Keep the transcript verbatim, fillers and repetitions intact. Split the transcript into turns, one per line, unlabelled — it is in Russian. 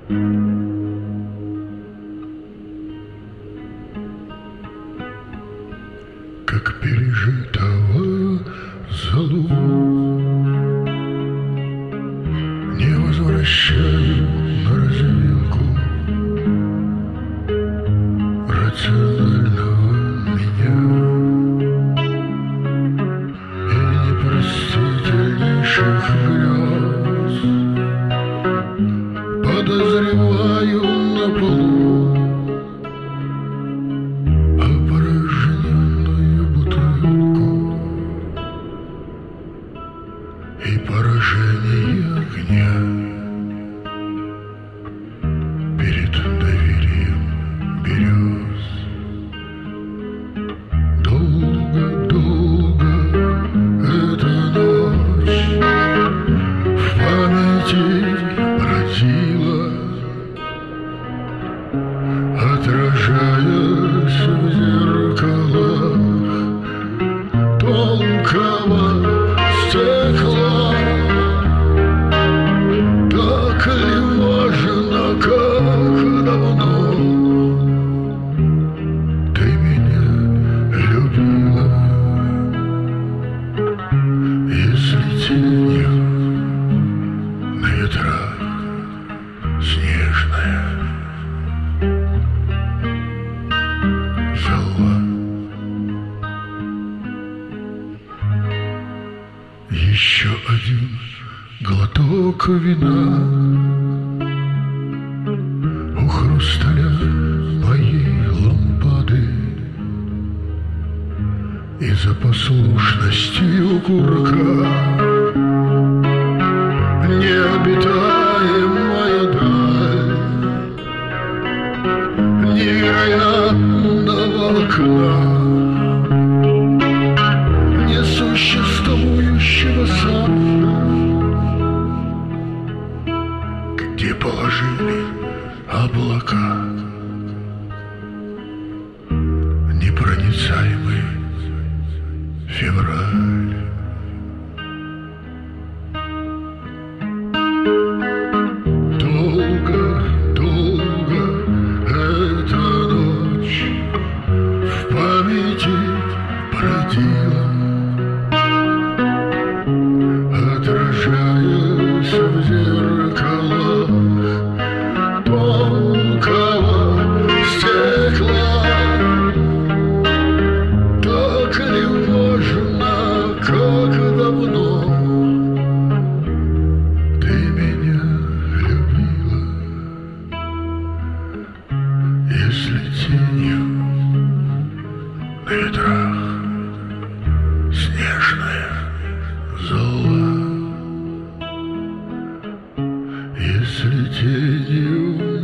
Как пережитого залу не возвращаю на развилку рационального меня и непростительнейших грез. Подозреваю на полу и поражение огня перед доверием берез. Долго-долго эта ночь в памяти бродила, отражаясь в зеркалах тонкого стекла. Так ли важно, как давно ты меня любила, если тенью на ветрах снежная зола. Еще один глоток вина у хрусталя моей лампады, и за послушностью курка необитаемая даль невероятного окна несуществующего сада, где положили облака непроницаемый февраль. Долго, долго эта ночь в памяти бродила, отражаясь в зеркалах тонкого стекла. Так ли важно, как давно ты меня любила, если тенью на ветрах снежная зола, если тенью